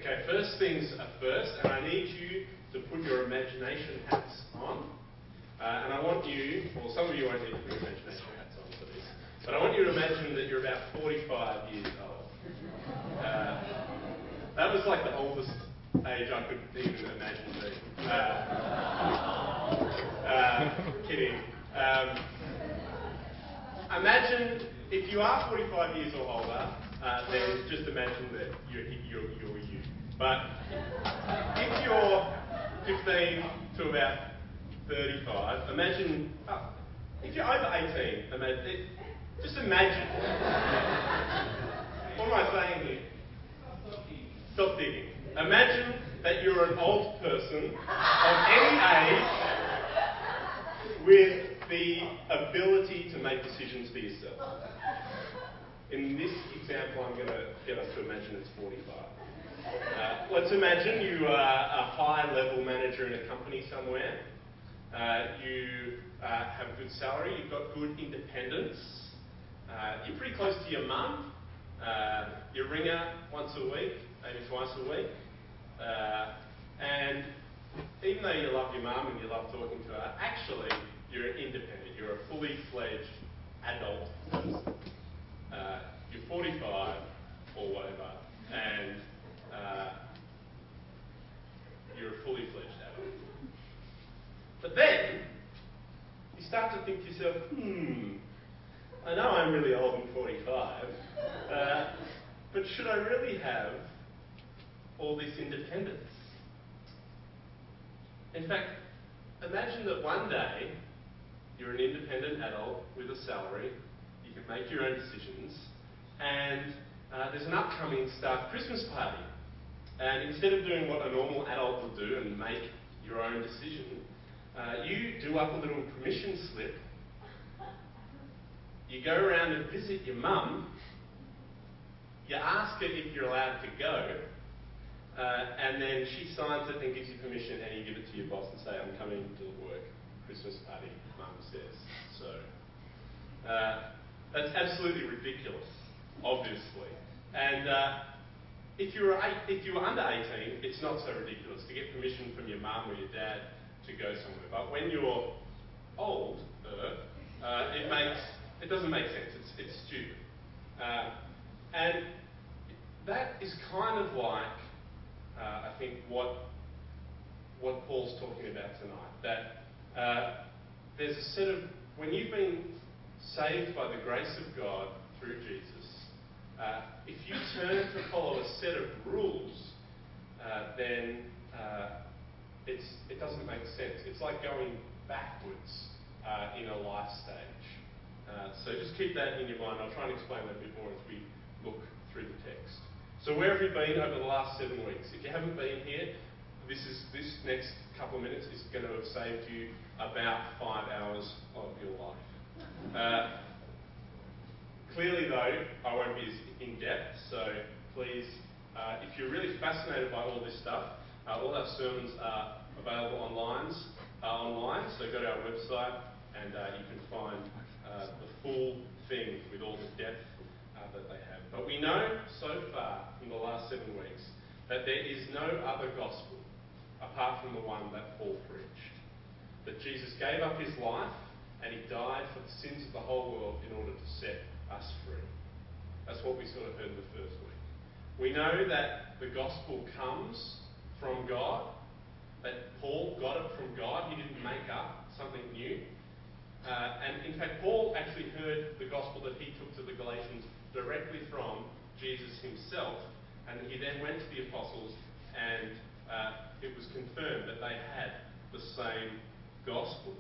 Okay, first things are first, and I need you to put your imagination hats on. And I want you, well, some of you won't need to put your imagination hats on for this, but I want you to imagine that you're about 45 years old. That was like the oldest age I could even imagine being. Kidding. Imagine, if you are 45 years or older, then just imagine that you're you. But if you're 15 to about 35, imagine, if you're over 18, just imagine. What am I saying here? Stop digging. Imagine that you're an old person of any age with the ability to make decisions for yourself. In this example, I'm going to get us to imagine it's 45. Let's imagine you are a high-level manager in a company somewhere. You have a good salary, you've got good independence. You're pretty close to your mum. You ring her once a week, maybe twice a week. And even though you love your mum and you love talking to her, actually you're independent. You're a fully fledged adult person. You're 45 or whatever, and you're a fully fledged adult. But then you start to think to yourself, I know I'm really old and 45, but should I really have all this independence? In fact, imagine that one day you're an independent adult with a salary, you can make your own decisions, and there's an upcoming staff Christmas party. And instead of doing what a normal adult would do and make your own decision, you do up a little permission slip. You go around and visit your mum. You ask her if you're allowed to go. And then she signs it and gives you permission, and you give it to your boss and say, I'm coming to the work Christmas party, mum says. So, that's absolutely ridiculous, obviously. And if you were under 18, it's not so ridiculous to get permission from your mum or your dad to go somewhere. But when you're older, it doesn't make sense. It's stupid. And that is kind of like, I think, what Paul's talking about tonight. That there's a set of, when you've been saved by the grace of God through Jesus, if you turn to follow a set of rules, then it doesn't make sense. It's like going backwards in a life stage. So just keep that in your mind. I'll try and explain that a bit more as we look through the text. So where have you been over the last 7 weeks? If you haven't been here, this next couple of minutes is going to have saved you about 5 hours of your life. Clearly, though, I won't be as in-depth, so please, if you're really fascinated by all this stuff, all our sermons are available online, so go to our website and you can find the full thing with all the depth that they have. But we know so far in the last 7 weeks that there is no other gospel apart from the one that Paul preached. That Jesus gave up his life and he died for the sins of the whole world in order to set us free. That's what we sort of heard in the first week. We know that the gospel comes from God, that Paul got it from God. He didn't make up something new. And in fact, Paul actually heard the gospel that he took to the Galatians directly from Jesus himself, and he then went to the apostles, and it was confirmed that they had the same gospel.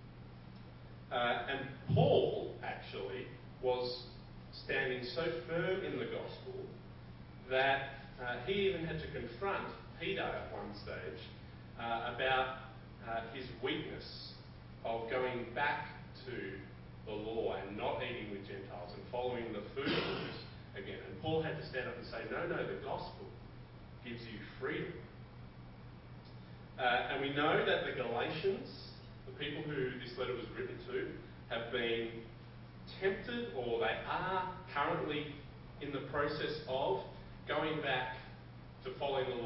And Paul actually was standing so firm in the gospel that he even had to confront Peter at one stage about his weakness of going back to the law and not eating with Gentiles and following the food rules again. And Paul had to stand up and say, no, the gospel gives you freedom. And we know that the Galatians, the people who this letter was written to, have been tempted, or they are currently in the process of going back to following the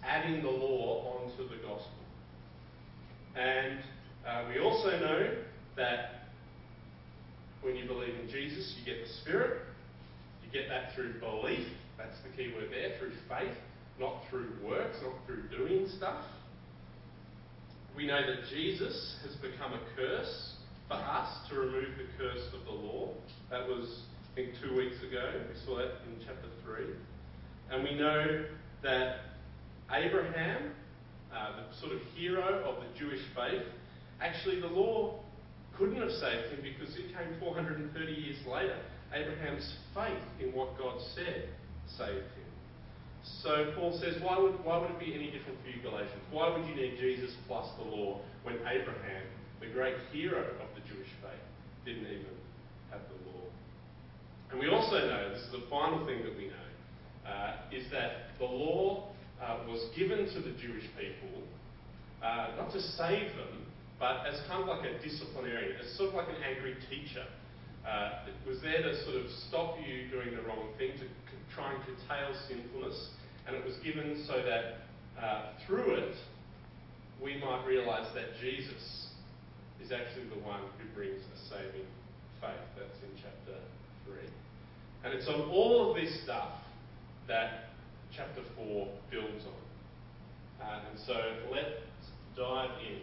adding the law onto the gospel. And we also know that when you believe in Jesus, you get the Spirit. You get that through belief. That's the key word there, through faith, not through works, not through doing stuff. We know that Jesus has become a curse for us to remove the curse of the law. That was, I think, 2 weeks ago. We saw that in chapter 3. And we know that Abraham, the sort of hero of the Jewish faith, actually the law couldn't have saved him because it came 430 years later. Abraham's faith in what God said saved him. So Paul says, why would it be any different for you Galatians? Why would you need Jesus plus the law when Abraham, the great hero of the Jewish faith, didn't even have the law? And we also know, this is the final thing that we know, is that the law was given to the Jewish people not to save them, but as kind of like a disciplinarian, as sort of like an angry teacher. It was there to sort of stop you doing the wrong thing, to try and curtail sinfulness, and it was given so that through it we might realise that Jesus is actually the one who brings a saving faith. That's in chapter 3. And it's on all of this stuff that chapter 4 builds on. And so let's dive in.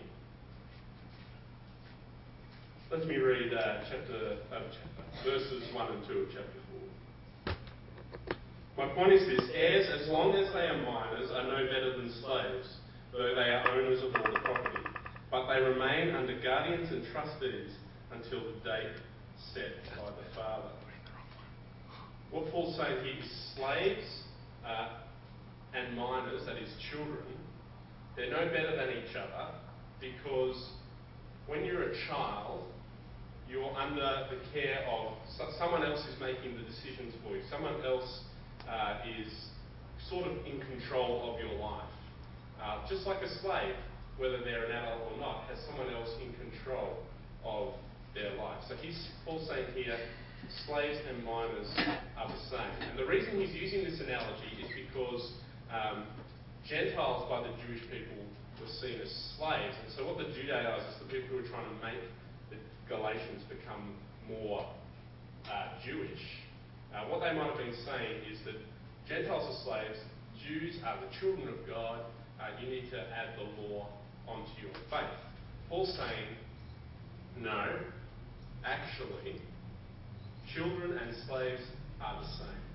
Let me read verses 1 and 2 of chapter 4. My point is this: heirs, as long as they are minors, are no better than slaves, though they are owners of all the property. But they remain under guardians and trustees until the date set by the father. What Paul's saying here is slaves and minors, that is children, they're no better than each other, because when you're a child, you're under the care of someone else is making the decisions for you. Someone else is sort of in control of your life. Just like a slave, whether they're an adult or not, has someone else in control of their life. So Paul's saying here, slaves and minors are the same. And the reason he's using this analogy is because Gentiles by the Jewish people were seen as slaves. And so what the Judaizers, the people who were trying to make the Galatians become more Jewish, what they might have been saying is that Gentiles are slaves, Jews are the children of God, you need to add the law onto your faith. Paul's saying, no, actually, children and slaves are the same.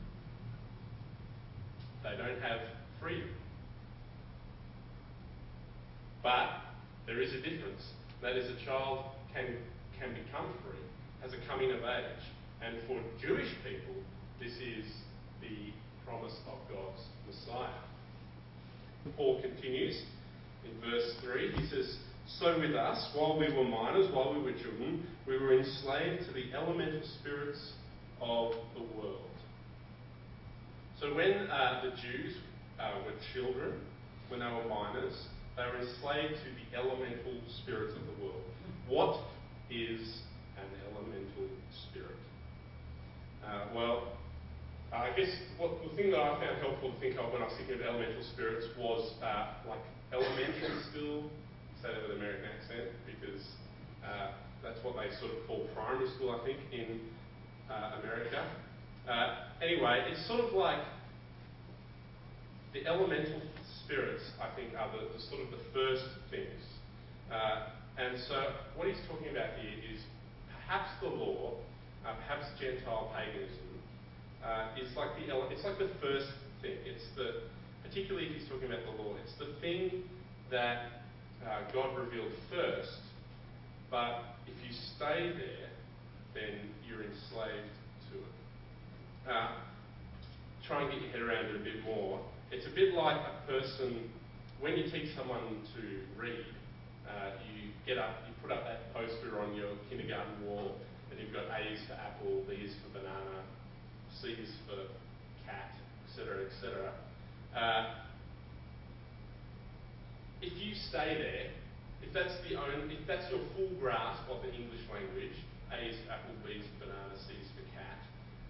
They don't have freedom. But there is a difference. That is, a child can become free, has a coming of age. And for Jewish people, this is the promise of God's Messiah. Paul continues in verse 3. He says, so with us, while we were minors, while we were children, we were enslaved to the elemental spirits of the world. So when the Jews were children, when they were minors, they were enslaved to the elemental spirits of the world. What is an elemental spirit? I guess the thing that I found helpful to think of when I was thinking of elemental spirits was like elementary school. Say that with an American accent, because that's what they sort of call primary school, I think, in America. Anyway, it's sort of like the elemental spirits, I think, are the sort of the first things. And so what he's talking about here is perhaps the law, perhaps Gentile paganism, it's like the first thing. It's particularly if he's talking about the law, it's the thing that God revealed first, but if you stay there, then you're enslaved to it. Try and get your head around it a bit more. It's a bit like a person, when you teach someone to read, you get up, you put up that poster on your kindergarten wall, and you've got A's for apple, B's for banana, C's for cat, etc., etc. If you stay there, if that's your full grasp of the English language, A's for apple, B's for banana, C's for cat,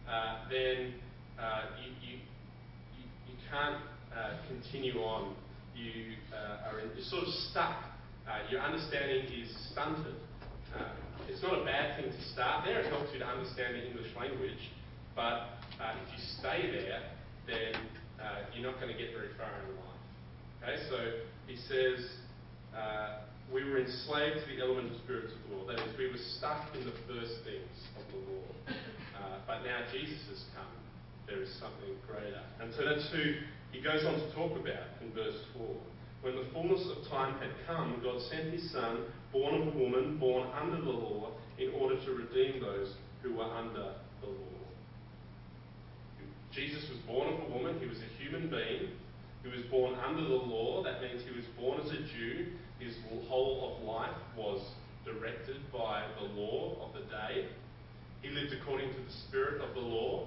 then you can't continue on. you're sort of stuck. Your understanding is stunted. It's not a bad thing to start there. It helps you to understand the English language. But if you stay there, then you're not going to get very far in life. Okay, so he says, we were enslaved to the elemental spirits of the law. That is, we were stuck in the first things of the law. But now Jesus has come. There is something greater. And so that's who he goes on to talk about in verse 4. When the fullness of time had come, God sent his Son, born of a woman, born under the law, in order to redeem those who were under the law. Jesus was born of a woman. He was a human being. He was born under the law. That means he was born as a Jew. His whole of life was directed by the law of the day. He lived according to the spirit of the law.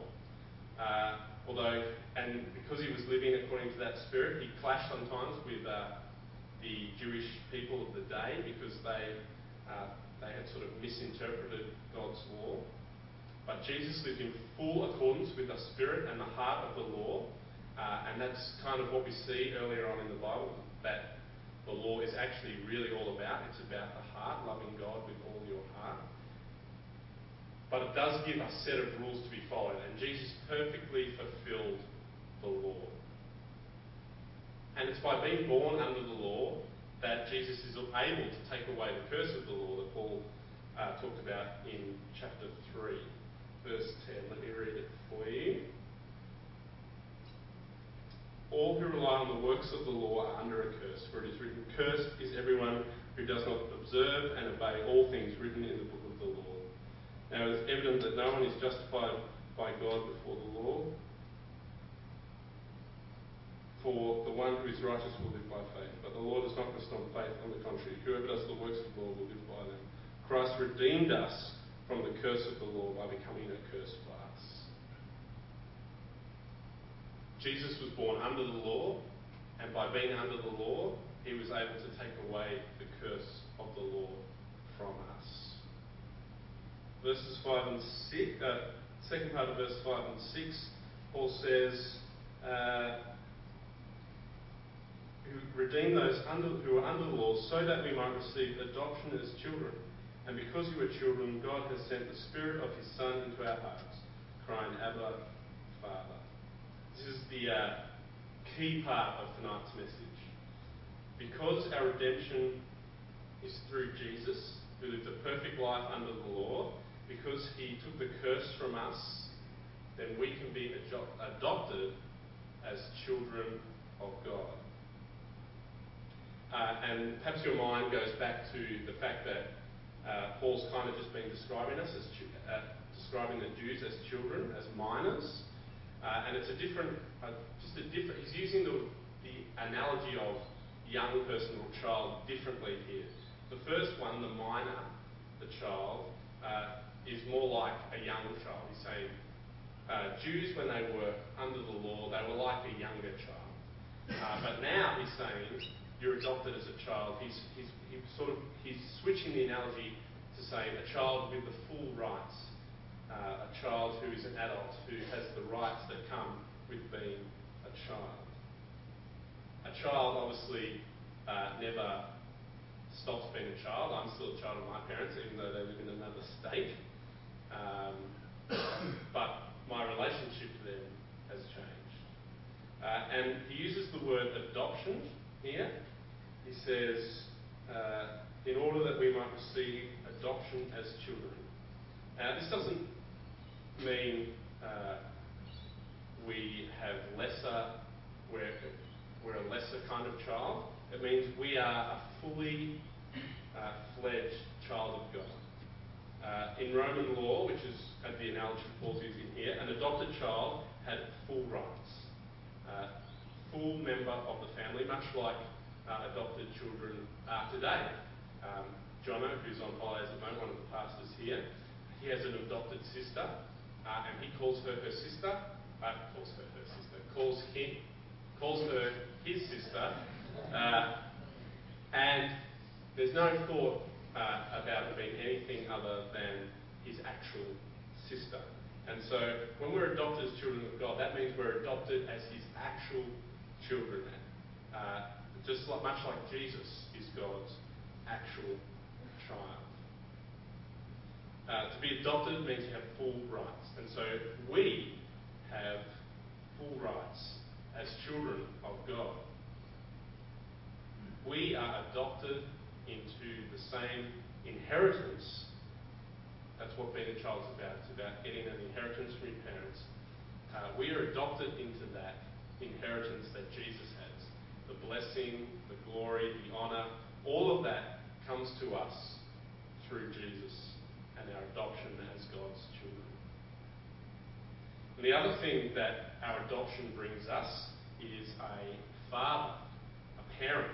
And because he was living according to that spirit, he clashed sometimes with the Jewish people of the day because they had sort of misinterpreted God's law. But Jesus lived in full accordance with the spirit and the heart of the law. And that's kind of what we see earlier on in the Bible, that the law is actually really all about. It's about the heart, loving God with all your heart. But it does give a set of rules to be followed, and Jesus perfectly fulfilled the law. And it's by being born under the law that Jesus is able to take away the curse of the law that Paul talked about in chapter 3, verse 10. Let me read it for you. All who rely on the works of the law are under a curse, for it is written, "Cursed is everyone who does not observe and obey all things written in the book of the law." Now it is evident that no one is justified by God before the law, for the one who is righteous will live by faith. But the law does not rest on faith, on the contrary. Whoever does the works of the law will live by them. Christ redeemed us from the curse of the law by becoming a curse for us. Jesus was born under the law, and by being under the law, he was able to take away the curse of the law from us. Verses 5 and 6, second part of verse 5 and 6, Paul says, who redeemed those who are under the law, so that we might receive adoption as children. And because you are children, God has sent the Spirit of his Son into our hearts, crying, Abba, Father. This is the key part of tonight's message. Because our redemption is through Jesus, who lived a perfect life under the law, because he took the curse from us, then we can be adopted as children of God. And perhaps your mind goes back to the fact that Paul's kind of just been describing us as describing the Jews as children, as minors, and it's he's using the analogy of young person or child differently here. The first one, the minor, the child, is more like a young child. He's saying Jews, when they were under the law, they were like a younger child. But now he's saying you're adopted as a child. He's switching the analogy to say a child with the full rights, a child who is an adult, who has the rights that come with being a child. A child obviously never stops being a child. I'm still a child of my parents, even though they live in another state. But my relationship to them has changed. And he uses the word adoption here. He says, in order that we might receive adoption as children. This doesn't mean we're a lesser kind of child. It means we are a fully fledged child of God. In Roman law, which is the analogy Paul's using here, an adopted child had full rights, full member of the family, much like adopted children are today. Jono, who's on holidays at the moment, one of the pastors here, he has an adopted sister, and he calls her sister. Calls her his sister, and there's no thought about it being anything other than his actual sister. And so when we're adopted as children of God, that means we're adopted as his actual children. just much like Jesus is God's actual child. To be adopted means you have full rights. And so we have full rights as children of God. We are adopted into the same inheritance. That's what being a child is about. It's about getting an inheritance from your parents. We are adopted into that inheritance that Jesus has. The blessing, the glory, the honour, all of that comes to us through Jesus and our adoption as God's children. And the other thing that our adoption brings us is a father, a parent.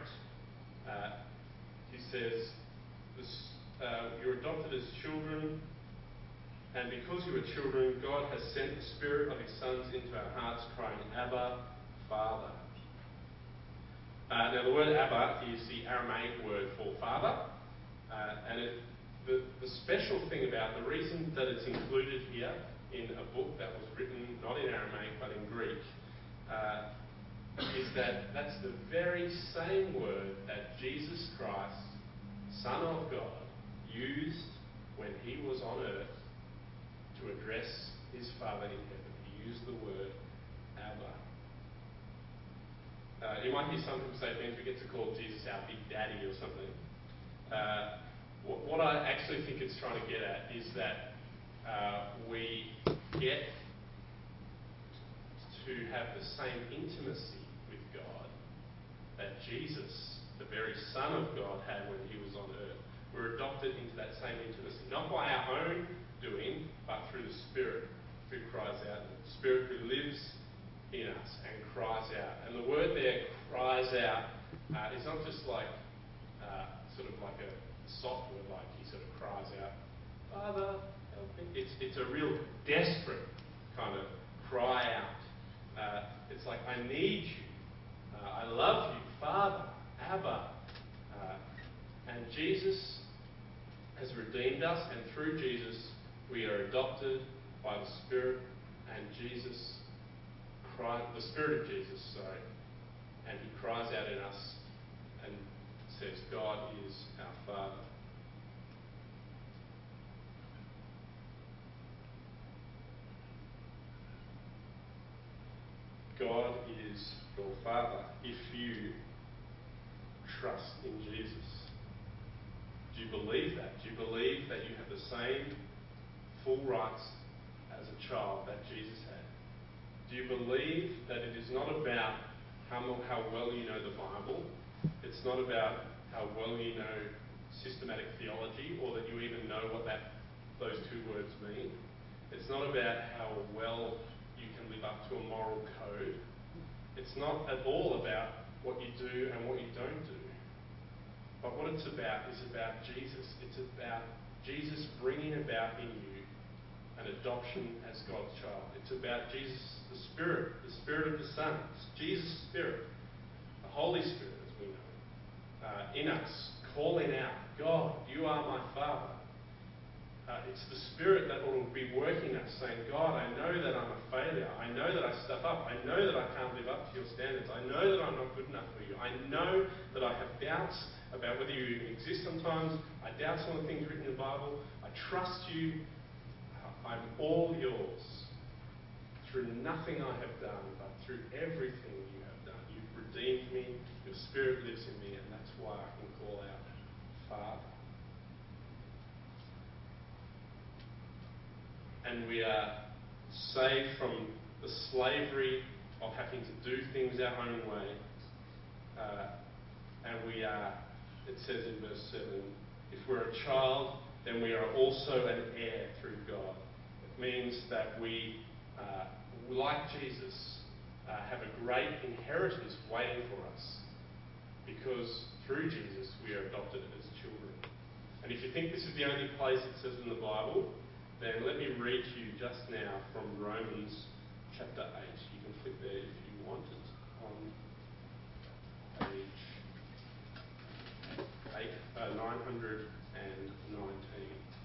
He says, you're adopted as children, and because you are children, God has sent the Spirit of His sons into our hearts, crying, Abba, Father. Now the word Abba is the Aramaic word for father, and the special thing about the reason that it's included here in a book that was written not in Aramaic but in Greek is that that's the very same word that Jesus Christ, Son of God, used when He was on earth to address His Father in heaven. He used the word Abba. You might hear some people say it means we get to call Jesus our Big Daddy or something. What I actually think it's trying to get at is that we get to have the same intimacy with God that Jesus, the very Son of God, had when He was on earth. We're adopted into that same intimacy, not by our own doing, but through the Spirit who cries out, the Spirit who lives in us and cries out. And the word there, cries out, is not just like sort of like a soft word, like He sort of cries out, Father, help me. It's a real desperate kind of cry out. It's like, I need you. I love you, Father, Abba. And Jesus has redeemed us, and through Jesus we are adopted by the Spirit, and the Spirit of Jesus, and He cries out in us and says, God is our Father. God is your Father if you trust in Jesus. Do you believe that? Do you believe that you have the same full rights as a child that Jesus had? Do you believe that it is not about how well you know the Bible? It's not about how well you know systematic theology, or that you even know what those two words mean. It's not about how well you can live up to a moral code. It's not at all about what you do and what you don't do. But what it's about is about Jesus. It's about Jesus bringing about in you an adoption as God's child. It's about Jesus, the Spirit of the Son. It's Jesus' Spirit, the Holy Spirit, as we know, in us, calling out, God, you are my Father. It's the Spirit that will be working us, saying, God, I know that I'm a failure. I know that I stuff up. I know that I can't live up to your standards. I know that I'm not good enough for you. I know that I have doubts about whether you even exist sometimes. I doubt some of the things written in the Bible. I trust you. I'm all yours. Through nothing I have done, but through everything you have done. You've redeemed me. Your Spirit lives in me, and that's why I can call out, Father. And we are saved from the slavery of having to do things our own way. And we are, it says in verse 7, if we're a child, then we are also an heir through God. It means that we, like Jesus, have a great inheritance waiting for us, because through Jesus we are adopted as children. And if you think this is the only place it says in the Bible, then let me read to you just now from Romans chapter 8. You can flip there if you want it, on page 919.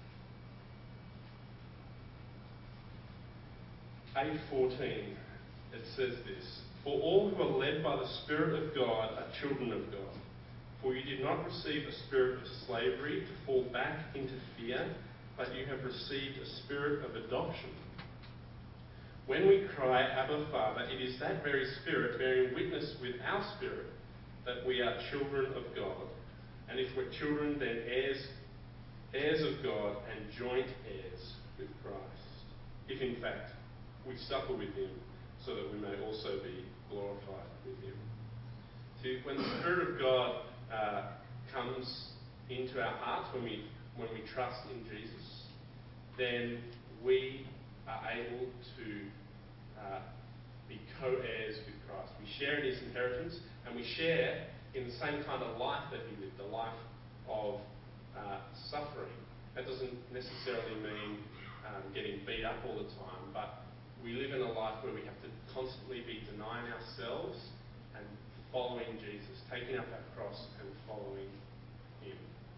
8:14. it says this: "For all who are led by the Spirit of God are children of God. For you did not receive a spirit of slavery to fall back into fear, but you have received a spirit of adoption. When we cry, Abba, Father, it is that very Spirit bearing witness with our spirit that we are children of God. And if we're children, then heirs of God and joint heirs with Christ. If in fact we suffer with him, so that we may also be glorified with him." See, when the Spirit of God comes into our hearts, when we trust in Jesus, then we are able to be co-heirs with Christ. We share in his inheritance, and we share in the same kind of life that he lived, the life of suffering. That doesn't necessarily mean getting beat up all the time, but we live in a life where we have to constantly be denying ourselves and following Jesus, taking up our cross and following him.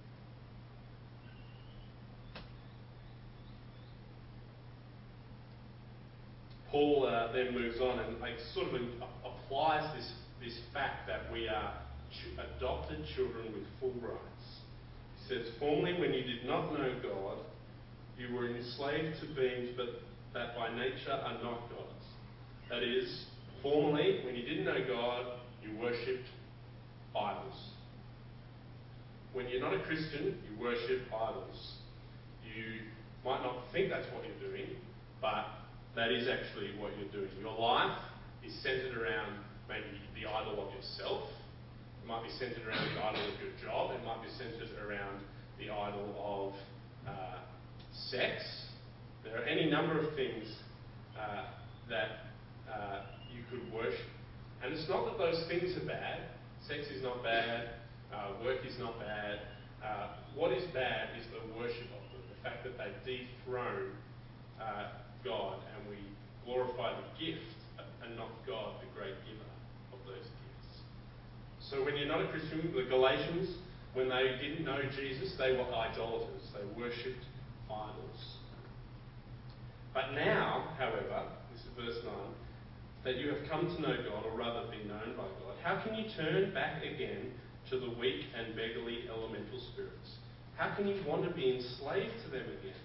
Paul then moves on and sort of applies this fact that we are adopted children with full rights. He says, "Formerly, when you did not know God, you were enslaved to beings that by nature are not God's." That is, formerly, when you didn't know God, you worshipped idols. When you're not a Christian, you worship idols. You might not think that's what you're doing, but that is actually what you're doing. Your life is centered around maybe the idol of yourself. It might be centered around the idol of your job. It might be centered around the idol of sex. There are any number of things that you could worship. And it's not that those things are bad. Sex is not bad. Work is not bad. What is bad is the worship of them. The fact that they dethrone God, and we glorify the gift and not God, the great giver of those gifts. So when you're not a Christian, the Galatians, when they didn't know Jesus, they were idolaters. They worshipped idols. But now, however, this is verse 9, that you have come to know God, or rather be known by God, how can you turn back again to the weak and beggarly elemental spirits? How can you want to be enslaved to them again?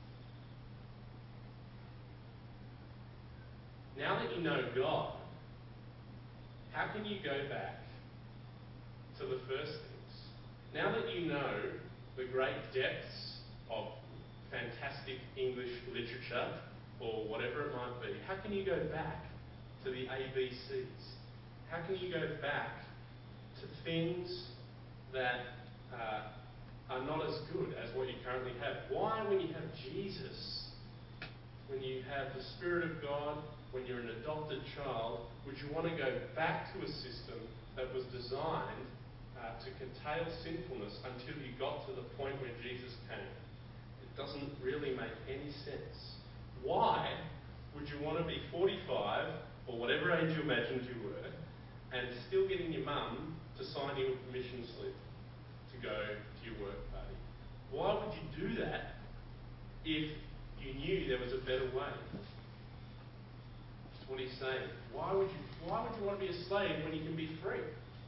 Now that you know God, how can you go back to the first things? Now that you know the great depths of fantastic English literature, or whatever it might be, how can you go back to the ABCs? How can you go back to things that are not as good as what you currently have? Why, when you have Jesus, when you have the Spirit of God, when you're an adopted child, would you want to go back to a system that was designed to curtail sinfulness until you got to the point where Jesus came? It doesn't really make any sense. Why would you want to be 45, or whatever age you imagined you were, and still getting your mum to sign you a permission slip to go to your work party? Why would you do that if you knew there was a better way? That's what he's saying. Why would you want to be a slave when you can be free?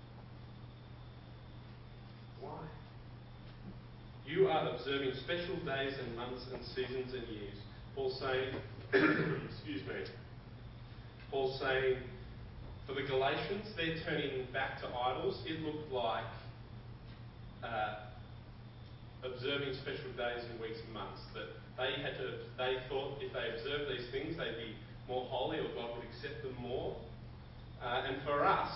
Why? You are observing special days and months and seasons and years. Paul's saying, excuse me. Paul's saying, for the Galatians, they're turning back to idols. It looked like observing special days and weeks and months. That they thought if they observed these things, they'd be more holy, or God would accept them more. And for us,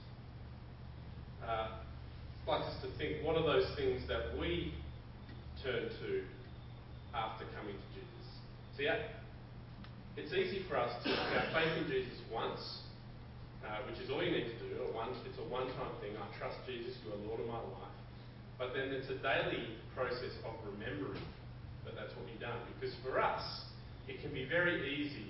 I'd like us to think, what are those things that we turn to after coming to Jesus? See, it's easy for us to have faith in Jesus once, which is all you need to do. It's a one-time thing. I trust Jesus, you are Lord of my life. But then it's a daily process of remembering that that's what you've done. Because for us, it can be very easy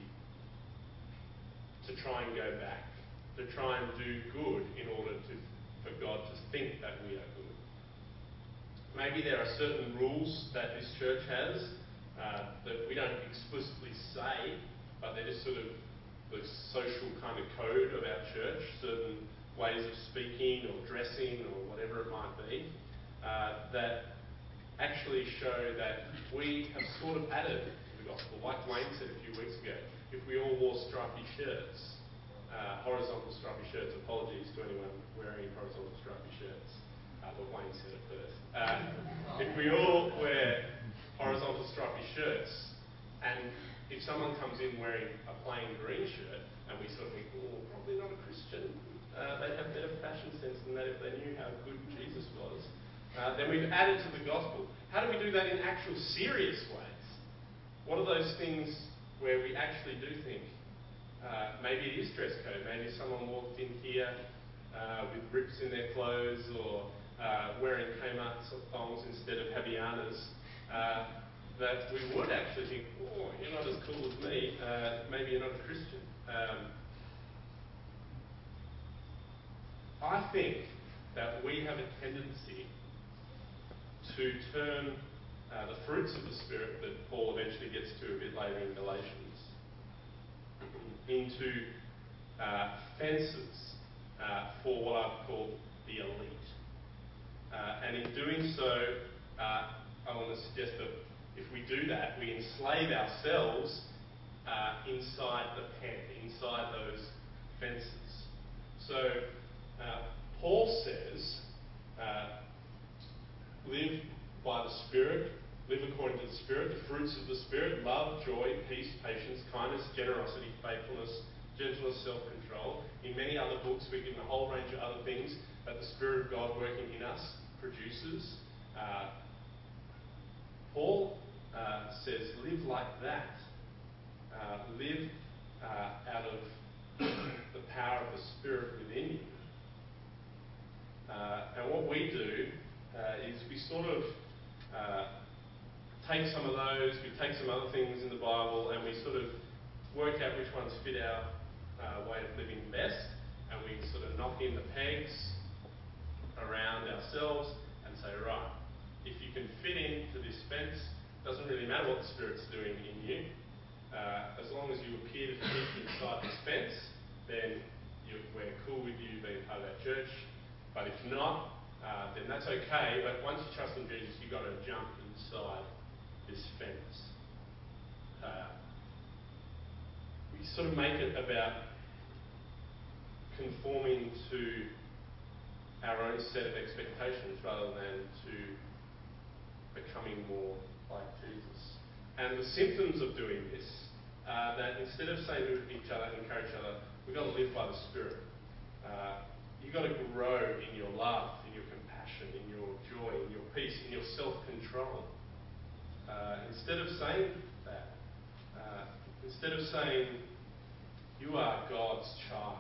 to try and go back, to try and do good in order for God to think that we are good. Maybe there are certain rules that this church has that we don't explicitly say, but they're just sort of the social kind of code of our church, certain ways of speaking or dressing or whatever it might be, that actually show that we have sort of added to the gospel. Like Wayne said a few weeks ago, if we all wore stripy shirts, horizontal stripy shirts, apologies to anyone wearing horizontal stripy shirts, but Wayne said it first. If we all wear horizontal stripy shirts, and if someone comes in wearing a plain green shirt, and we sort of think, oh, probably not a Christian, they'd have better fashion sense than that if they knew how good Jesus was, then we've added to the gospel. How do we do that in actual serious ways? What are those things where we actually do think, maybe it is dress code, maybe someone walked in here with rips in their clothes or wearing Kmart thongs instead of Havianas, that we would actually think, oh, you're not as cool as me, maybe you're not a Christian. I think that we have a tendency to turn the fruits of the Spirit that Paul eventually gets to a bit later in Galatians into fences for what I've called the elite. And in doing so, I want to suggest that if we do that, we enslave ourselves inside the pen, inside those fences. So Paul says, live by the Spirit, live according to the Spirit, the fruits of the Spirit, love, joy, peace, patience, kindness, generosity, faithfulness, gentleness, self-control. In many other books, we give a whole range of other things that the Spirit of God working in us produces. Paul says, live like that. Live out of the power of the Spirit within you. And what we do is we sort of take some of those, we take some other things in the Bible, and we sort of work out which ones fit our way of living best, and we sort of knock in the pegs around ourselves and say, right, if you can fit into this fence, doesn't really matter what the Spirit's doing in you. As long as you appear to fit inside this fence, then we're cool with you being part of our church. But if not, then that's okay. But once you trust in Jesus, you've got to jump inside this fence. We sort of make it about conforming to our own set of expectations rather than to becoming more like Jesus. And the symptoms of doing this are that instead of saying to each other, encourage each other, we've got to live by the Spirit. You've got to grow in your love, in your compassion, in your joy, in your peace, in your self-control. Instead of saying that, instead of saying, you are God's child,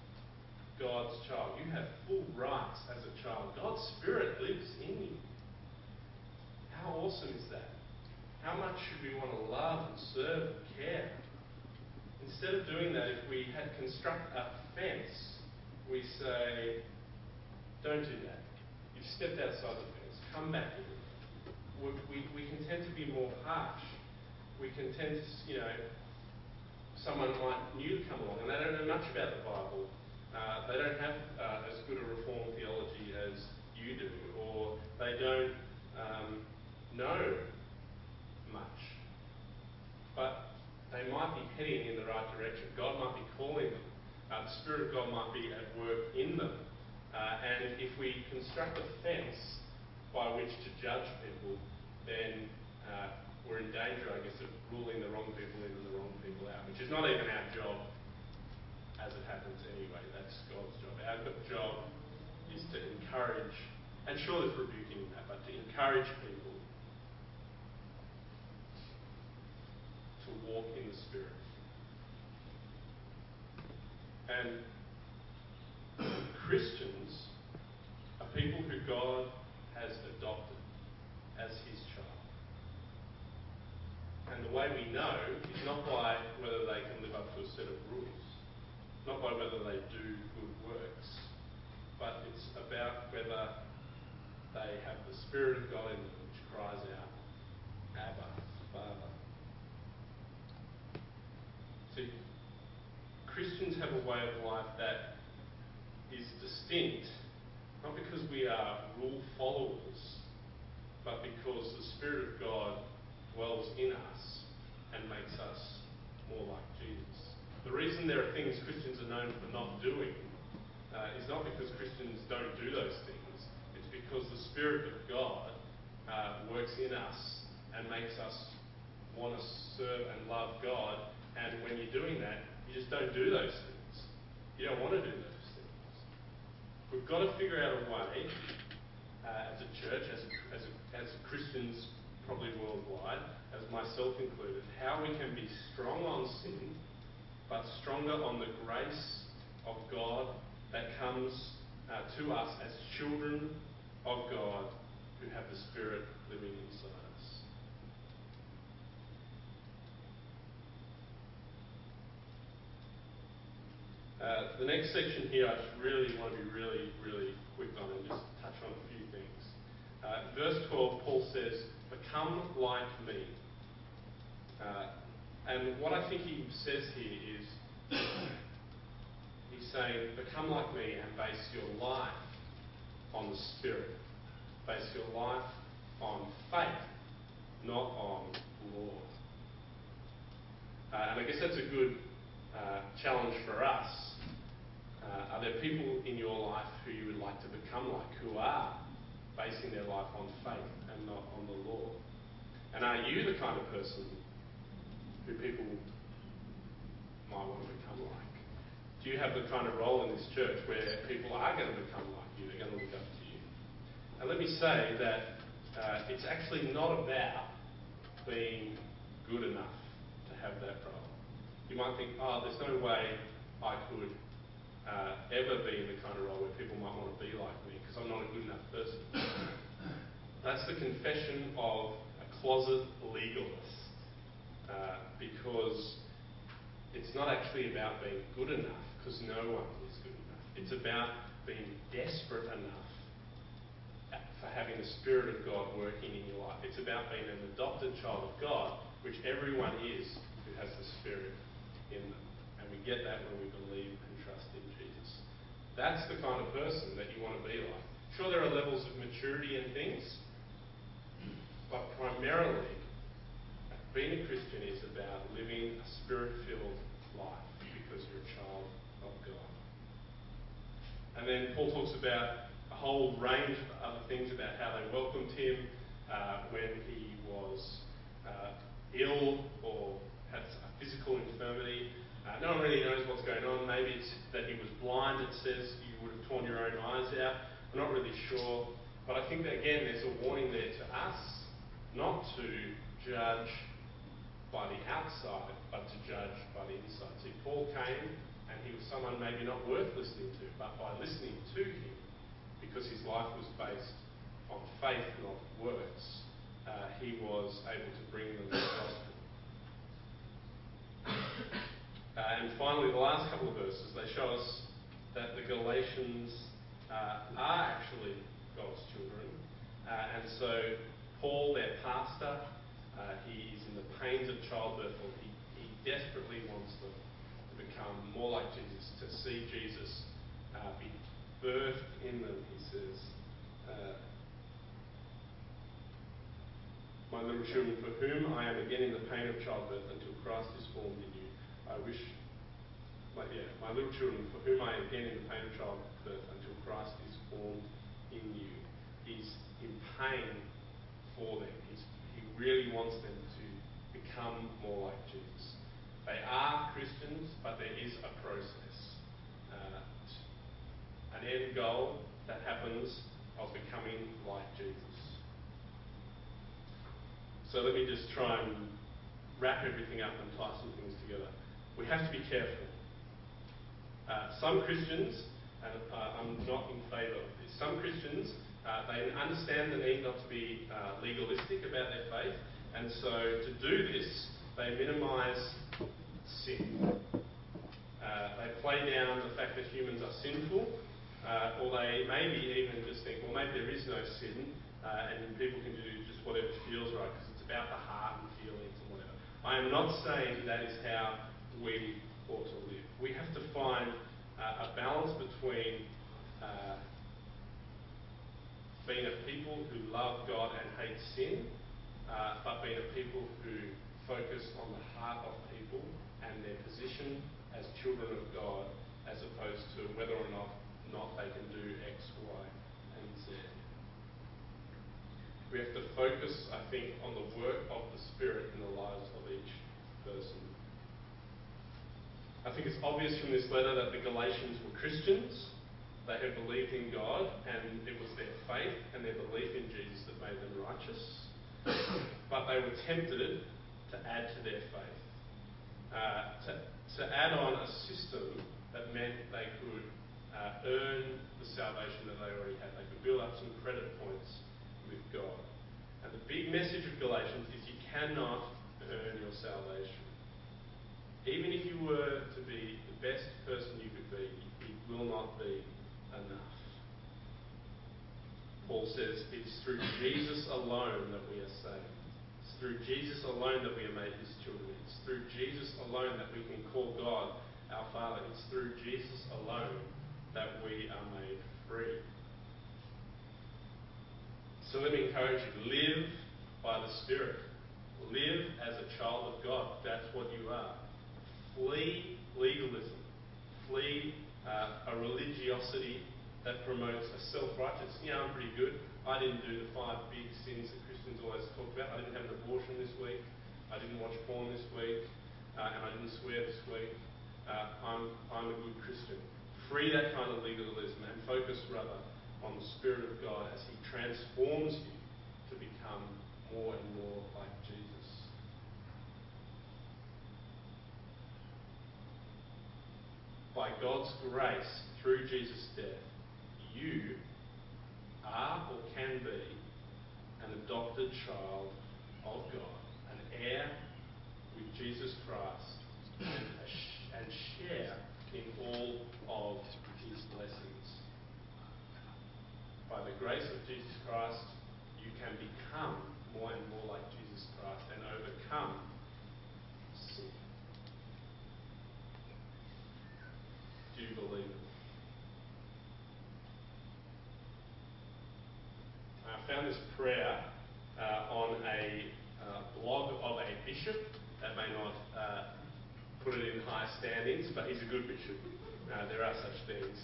you have full rights as a child. God's Spirit lives in you. How awesome is that? How much should we want to love and serve and care? Instead of doing that, if we had construct a fence, we say, don't do that. You've stepped outside the fence. Come back in. We can tend to be more harsh. We can tend to, someone new to come along and they don't know much about the Bible. They don't have as good a Reformed theology as you do, or they don't know much. But they might be heading in the right direction. God might be calling them. The Spirit of God might be at work in them. And if we construct a fence by which to judge people, then we're in danger, I guess, of ruling the wrong people in and the wrong people out, which is not even our job as it happens anyway. That's God's job. Our job is to encourage, and sure there's rebuking in that, but to encourage people to walk in the Spirit. And Christians are people who God has adopted as his child. And the way we know is not by whether they can live up to a set of rules, not by whether they do good works, but it's about whether they have the Spirit of God in them which cries out, Abba, Father. See, have a way of life that is distinct, not because we are rule followers, but because the Spirit of God dwells in us and makes us more like Jesus. The reason there are things Christians are known for not doing is not because Christians don't do those things. It's because the Spirit of God works in us and makes us want to serve and love God. And when you're doing that, you just don't do those things. You don't want to do those things. We've got to figure out a way, as a church, as Christians probably worldwide, as myself included, how we can be strong on sin, but stronger on the grace of God that comes to us as children of God who have the Spirit living inside us. The next section here, I just really want to be really, really quick on and just touch on a few things. Verse 12, Paul says, "Become like me." And what I think he says here is, he's saying, become like me and base your life on the Spirit. Base your life on faith, not on law. And I guess that's a good challenge for us. Are there people in your life who you would like to become like, who are basing their life on faith and not on the law? And are you the kind of person who people might want to become like? Do you have the kind of role in this church where people are going to become like you, they're going to look up to you? And let me say that it's actually not about being good enough to have that role. You might think, there's no way I could ever be in the kind of role where people might want to be like me because I'm not a good enough person. That's the confession of a closet legalist, because it's not actually about being good enough, because no one is good enough. It's about being desperate enough for having the Spirit of God working in your life. It's about being an adopted child of God, which everyone is who has the Spirit in them. And we get that when we believe and trust in Jesus. That's the kind of person that you want to be like. Sure, there are levels of maturity and things, but primarily, being a Christian is about living a Spirit-filled life because you're a child of God. And then Paul talks about a whole range of other things about how they welcomed him when he was ill or had a physical infirmity. No one really knows what's going on. Maybe it's that he was blind. It says you would have torn your own eyes out. We're not really sure. But I think that, again, there's a warning there to us not to judge by the outside, but to judge by the inside. See, Paul came and he was someone maybe not worth listening to, but by listening to him, because his life was based on faith, not works, he was able to bring them the gospel. And finally, the last couple of verses, they show us that the Galatians are actually God's children. And so Paul, their pastor, he is in the pains of childbirth, and he desperately wants them to become more like Jesus, to see Jesus be birthed in them, he says. My little children, for whom I am again in the pain of childbirth until Christ is formed in you, my little children, for whom I am again in the pain of childbirth until Christ is formed in you. He's in pain for them. He really wants them to become more like Jesus. They are Christians, but there is a process, an end goal that happens of becoming like Jesus. So let me just try and wrap everything up and tie some things together. We have to be careful. Some Christians, and I'm not in favour of this, some Christians, they understand the need not to be legalistic about their faith, and so to do this, they minimise sin. They play down the fact that humans are sinful, or they maybe even just think, well, maybe there is no sin, and people can do just whatever feels right, because it's about the heart and feelings and whatever. I am not saying that is how we or to live. We have to find a balance between being a people who love God and hate sin, but being a people who focus on the heart of people and their position as children of God, as opposed to whether or not they can do X, Y, and Z. We have to focus, I think, on the work of the Spirit in the lives of each person. I think it's obvious from this letter that the Galatians were Christians. They had believed in God, and it was their faith and their belief in Jesus that made them righteous. But they were tempted to add to their faith, to add on a system that meant they could earn the salvation that they already had. They could build up some credit points with God. And the big message of Galatians is you cannot earn your salvation. Even if you were to be the best person you could be, it will not be enough. Paul says it's through Jesus alone that we are saved. It's through Jesus alone that we are made his children. It's through Jesus alone that we can call God our Father. It's through Jesus alone that we are made free. So let me encourage you, live by the Spirit. Live as a child of God. That's what you are. Flee legalism. Flee a religiosity that promotes a self-righteous. I'm pretty good. I didn't do the 5 big sins that Christians always talk about. I didn't have an abortion this week. I didn't watch porn this week. And I didn't swear this week. I'm a good Christian. Free that kind of legalism and focus rather on the Spirit of God as he transforms you to become more and more like Jesus. By God's grace, through Jesus' death, you are or can be an adopted child of God, an heir with Jesus Christ, and share in all of his blessings. By the grace of Jesus Christ, you can become more and more like Jesus Christ and overcome sin. Do you believe it? I found this prayer on a blog of a bishop that may not put it in high standings, but he's a good bishop. There are such things.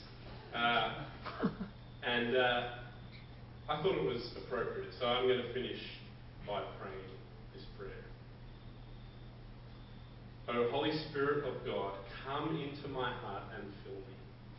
And I thought it was appropriate, so I'm going to finish by praying this prayer. O Holy Spirit of God, come into my heart and fill me.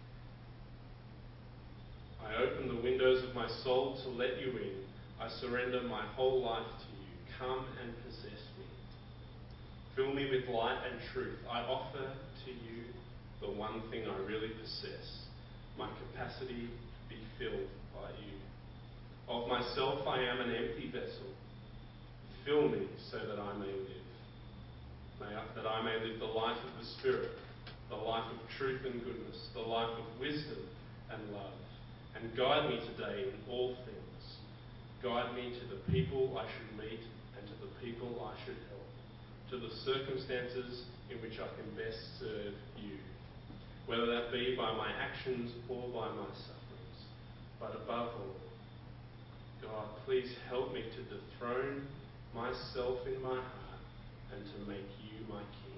I open the windows of my soul to let you in. I surrender my whole life to you. Come and possess me. Fill me with light and truth. I offer to you the one thing I really possess, my capacity to be filled by you. Of myself I am an empty vessel. Fill me so that I may live. That I may live the life of the Spirit, the life of truth and goodness, the life of wisdom and love. And guide me today in all things. Guide me to the people I should meet and to the people I should help, to the circumstances in which I can best serve you, whether that be by my actions or by my sufferings. But above all, God, please help me to dethrone myself in my heart and to make you my King.